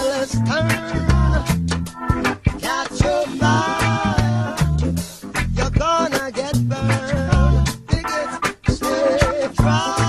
perilous turn. Catch your fire, you're gonna get burned. Dig it, stay dry.